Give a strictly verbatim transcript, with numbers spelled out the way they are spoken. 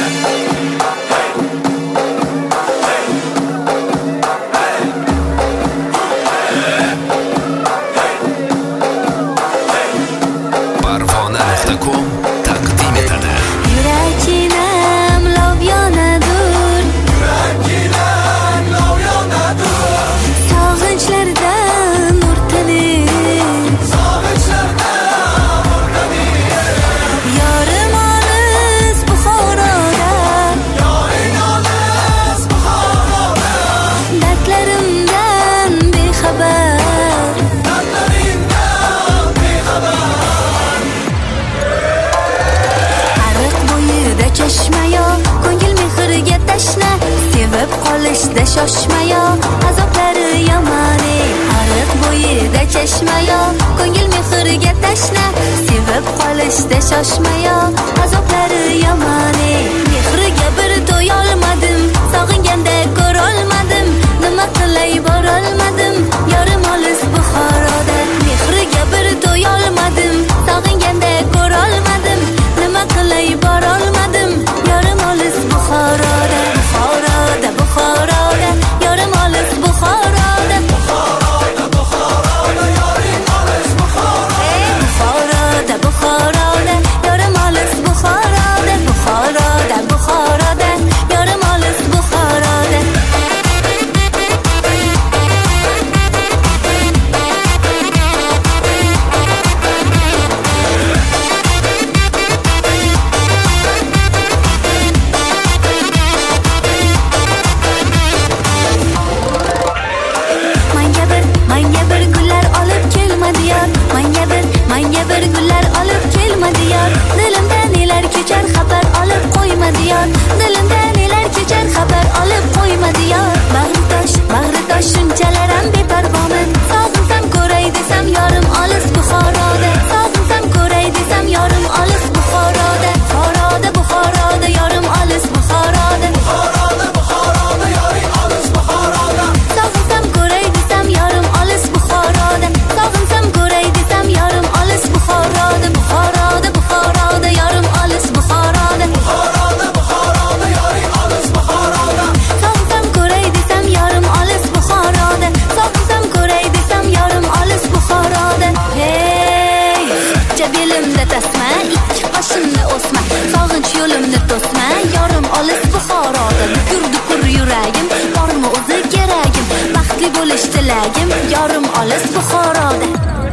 qolishda shoshmayo, azoblari yomoni. Ariq bo'yida chashmayo, ko'ngil mehriga tashna. Sevib qolishda shoshmayo, azoblari yomoni. Mehriga bir to'y olmadim, sog'inganda ko'rolmadim. Nima qilay borolmadim, yorim olis Buxoroda. Mehriga bir to'y olmadim, sog'inganda ko'rolmadim. Nima qilay borolmadim, yorim olis Buxoroda. Buxoroda, Buxoroda, yorim olis Buxoroda. Buxoroda, Buxoroda, yorim olis Buxoroda. Buxoroda, Buxoroda, yorim olis Buxoroda. Buxoroda, Buxoroda, yorim olis Buxoroda. Manga bir gullar olib kelmadi yor. Manga bir, manga bir gullar olib kelmadi yor. Dilimda nelar kechar xabar olib qo'ymadi yor. Dilimda nelar kechar xabar olib qo'ymadi yor. Bag'ri tosh, bag'ri tosh shunchalar ham beparvoman. Sog'insam ko'ray desam yorim olis Buxoroda. Sog'insam ko'ray desam yorim olis Buxoroda. Buxoroda, Buxoroda, yorim olis Buxoroda. Buxoroda, Buxoroda, yorim olis Buxoroda. Sog'insam ko'ray desam yorim olis Buxoroda. Sog'insam ko'ray desam yorim olis Buxoroda. Buxoroda, Buxoroda, yorim olis Buxoroda. Buxoroda, Buxoroda, yorim olis Buxoroda. Sog'insam ko'ray desam yorim olis Buxoroda. Sog'insam ko'ray desam yorim olis Buxoroda. Hey, jabelimda tasma, ikki qoshimda o'sma. Sog'inch yo'limni to'sma, yorim olis Buxoroda. Dukur-dukur yuragim, bormi o'zi keragim. Baxtli bo'lish tilagim, yorim olis Buxoroda.